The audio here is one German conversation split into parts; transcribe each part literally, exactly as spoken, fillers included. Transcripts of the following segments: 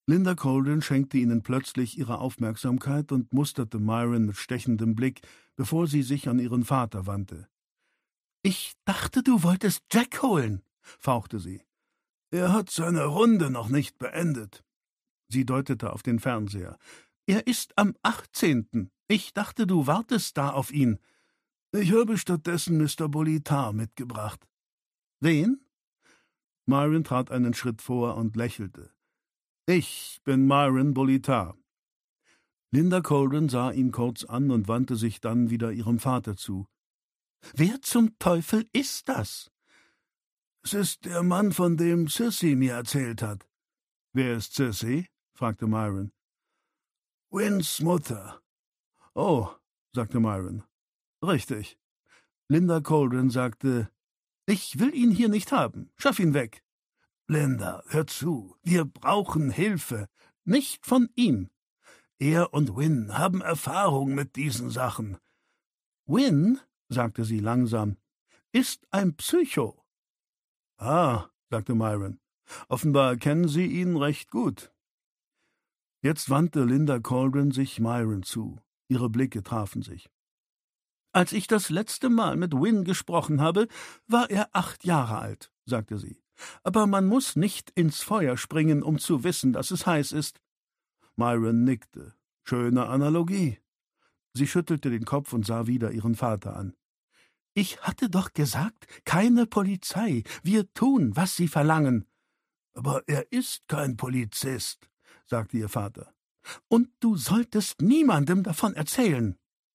Linda Colden schenkte ihnen plötzlich ihre Aufmerksamkeit und musterte Myron mit stechendem Blick, bevor sie sich an ihren Vater wandte. »Ich dachte, du wolltest Jack holen«, fauchte sie. »Er hat seine Runde noch nicht beendet.« Sie deutete auf den Fernseher. »Er ist am achtzehnten Ich dachte, du wartest da auf ihn.« »Ich habe stattdessen Mister Bolitar mitgebracht.« »Wen?« Myron trat einen Schritt vor und lächelte. »Ich bin Myron Bolitar.« Linda Colden sah ihn kurz an und wandte sich dann wieder ihrem Vater zu. »Wer zum Teufel ist das?« »Es ist der Mann, von dem Sissy mir erzählt hat.« »Wer ist Sissy?« fragte Myron. »Wins Mutter.« »Oh«, sagte Myron. »Richtig.« Linda Colden sagte, »Ich will ihn hier nicht haben. Schaff ihn weg.« »Linda, hör zu. Wir brauchen Hilfe. Nicht von ihm. Er und Win haben Erfahrung mit diesen Sachen.« »Win«, sagte sie langsam, »ist ein Psycho.« »Ah«, sagte Myron, »offenbar kennen Sie ihn recht gut.« Jetzt wandte Linda Colden sich Myron zu. Ihre Blicke trafen sich. »Als ich das letzte Mal mit Win gesprochen habe, war er acht Jahre alt«, sagte sie. »Aber man muss nicht ins Feuer springen, um zu wissen, dass es heiß ist.« Myron nickte. »Schöne Analogie.« Sie schüttelte den Kopf und sah wieder ihren Vater an. »Ich hatte doch gesagt, keine Polizei. Wir tun, was Sie verlangen.« »Aber er ist kein Polizist«, sagte ihr Vater. »Und du solltest niemandem davon erzählen.«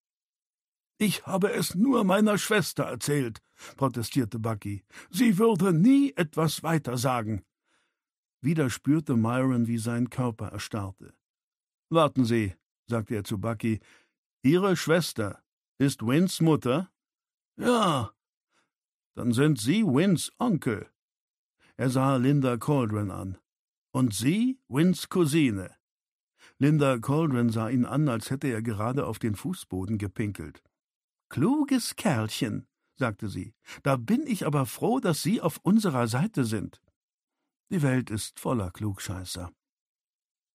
»Ich habe es nur meiner Schwester erzählt«, protestierte Bucky. »Sie würde nie etwas weiter sagen.« Wieder spürte Myron, wie sein Körper erstarrte. »Warten Sie«, sagte er zu Bucky, »Ihre Schwester ist Wins Mutter?« »Ja.« »Dann sind Sie Wins Onkel.« Er sah Linda Colden an. »Und Sie Wins Cousine.« Linda Colden sah ihn an, als hätte er gerade auf den Fußboden gepinkelt. »Kluges Kerlchen«, sagte sie. »Da bin ich aber froh, dass Sie auf unserer Seite sind.« Die Welt ist voller Klugscheißer.